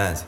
Fancy.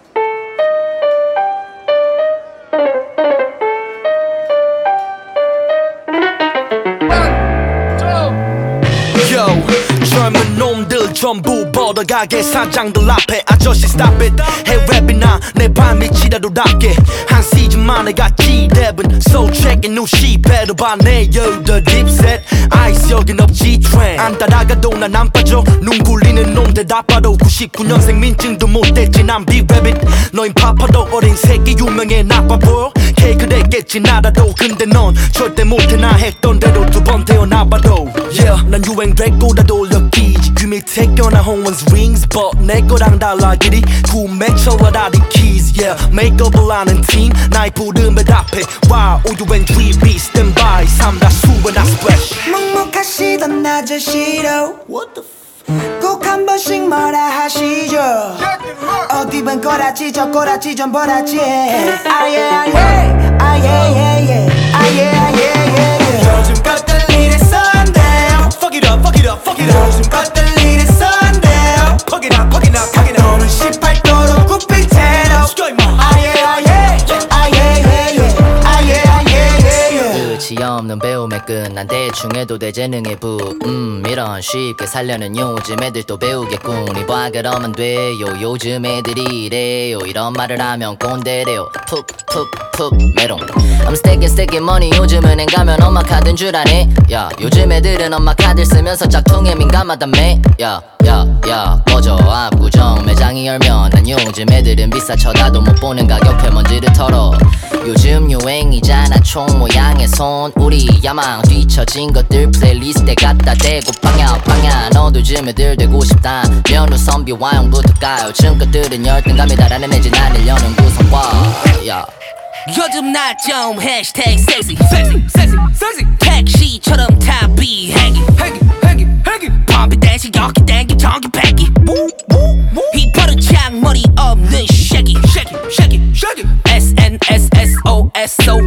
젊은 놈들 전부 뻗어가게 사장들 앞에 아저씨 stop it 해 랩이나 내 발밑이라도 닿게 한 시즌 만에 같이 랩은 soul check new shit better by 내요 the deep set 아이스 여긴 없지 트렌드 안 따라가도 난 안 빠져 눈 굴리는 놈 대답봐도 99년생 민증도 못됐지 난 비래빗 너흰 파파도 어린 새끼 유명해 나빠 보여 케이크 됐겠지 나라도 근데 넌 절대 못해 나 했던 대로 두 번 태어나봐도 yeah 난 유행됐고 다 돌려끼지 귀 밑에 껴나 홍원's rings but 내 거랑 달라 길이 구매 쳐와라 네 keys yeah 메이크업을 하는 팀 나의 부름에 답해 wow OUNG be stand by 삼다 수when I splash 묵묵하시던 아저씨로 What the f? 꼭 한 번씩 뭐라 하시죠 어디 본 꼬라지 저 꼬라지 좀 보라지 아예 아예 아예 예예 아예 아예 예예 요즘 것들 이랬었는데요 Fuck it up, fuck it up, fuck it up. 요즘 것들 이랬었는데요 Fuck it up, fuck it up, fuck it up. 너는 18도로 굽힐 테로 시켜 임마. 아예 아예 아예 예예 아예 아예 예예 끝이 없는 배움에 끝난 대충 해도 돼 재능의 부 이런 쉽게 살려는 요즘 애들 또 배우겠군 이봐 그러면 돼요 요즘 애들이 이래요 이런 말을 하면 꼰대래요 푹푹푹 메롱 I'm stacking money 요즘은 행 가면 엄마 카드인 줄 아네 야 요즘 애들은 엄마 카드 쓰면서 짝퉁에 민감하다며 야야야 꺼져 압구정 매장이 열면 난 요즘 애들은 비싸 쳐다도 못 보는 가격표 먼지를 털어 요즘 유행이잖아 총 모양의 손 우리 야망 뒤처진 것들 플레이리스트에 갖다 대고 방야 너도 요즘 애들 되고 싶다 면후 선비와 형부터 가요 층 것들은 열등감에 달하는 애지 나를 여는 구성과 야 요즘 나 좀 해시태그 섹시 택시처럼 탑이 행기 펌피 댄시 여기 땡기 전기 패기 이 버릇장 머리 없는 쉐기 SNSSOSO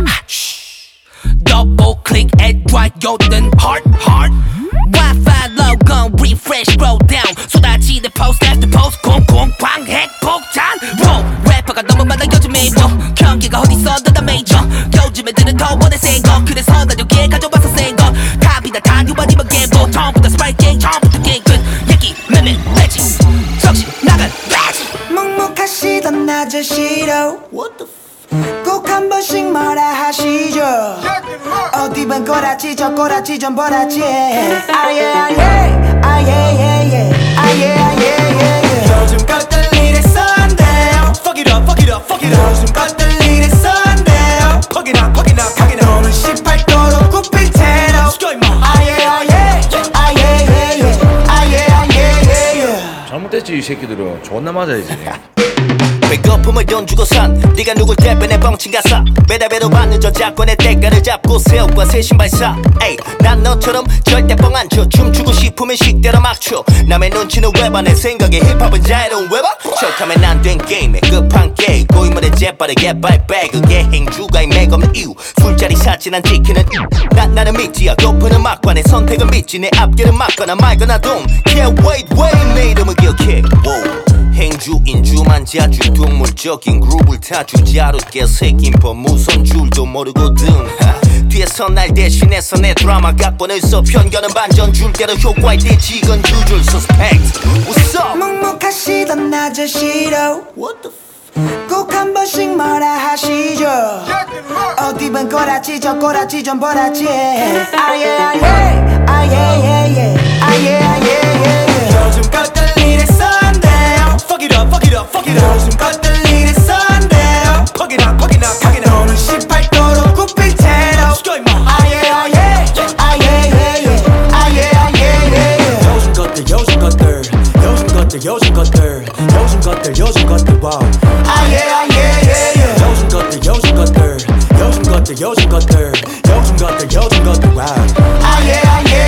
double click and right 요든 hard Wi-Fi logo refresh scroll down 쏟아지는 post after post 콩콩 광핵 폭탄 래퍼가 너무 많아 요즘에 경기가 어딨어 너다 메이저 요즘 애들은 더 원해 센거 그래서 난 여기에 가져와서 센거 답이다 단유 아니면 갬보 처음부터 스파이킹 처음부터 게임 끝 얘기 매매 매치 정신 나간 매치 묵묵하시던 아저씨로 What the f? 꼭 한 번씩 뭐라 하시죠 어디 본 꼬라지 저 꼬라지 좀 보라지 아예 아예 아예 예예 아예 아예 예예 요즘 것들 이랬었는데요 Fuck it up, fuck it up, fuck it up. 요즘 것들 이랬었는데요 Fuck it up, fuck it up, fuck it up. 너는 18도로 굽힐 테로 시켜 임마. 아예 아예 아예 예예 아예 아예 예예 잘못됐지 이 새끼들은 존나 맞아야지. 배고픔을 돈 주고 산 네가 누굴 대변해 뻥친 가사 매달배로 받는 저작권의 대가를 잡고 새우과 새 신발 사 에이 난 너처럼 절대 뻥 안 쳐 춤추고 싶으면 식대로 막 춰 남의 눈치는 외봐 내 생각에 힙합은 자유로운 외봐 척하면 안 된 게임에 급한 게임 고인물에 재빠르게 발배 그게 행주가 맥 없는 이유 술자리 사진 안 찍히는 이유 나는 믿지야 높은 음악관의 선택은 믿지 내 앞길은 막거나 말거나 동 Can't wait 내 이름을 기억해 wow. 행주인 주만 자주 동물적인 그룹을 타주 자루게 새긴 법무선 줄도 모르거든 뒤에서 날 대신해서 내 드라마 각본을 써 편견은 반전 줄대로 효과에 뒤지건 주줄 suspect What's up? 묵묵하시던 아저씨로 What the f? 꼭 한 번씩 뭐라 하시죠 어디 본 꼬라지 저 꼬라지 좀 보라지 아예 아예 아예 예예 아예 아예 예예 요즘 것들 이랬었는데요 Fuck it up, fuck it up, fuck it up. 요즘 것들 이랬었는데요 Fuck it up, fuck it up, fuck it up. 너는 18도로 굽힐 테로 시켜 임마. 아예 아예 아예 예예 아예 아예 예예 요즘 것들 요즘 것들 와우 아예 아예 예예 요즘 것들 와우 아예 아예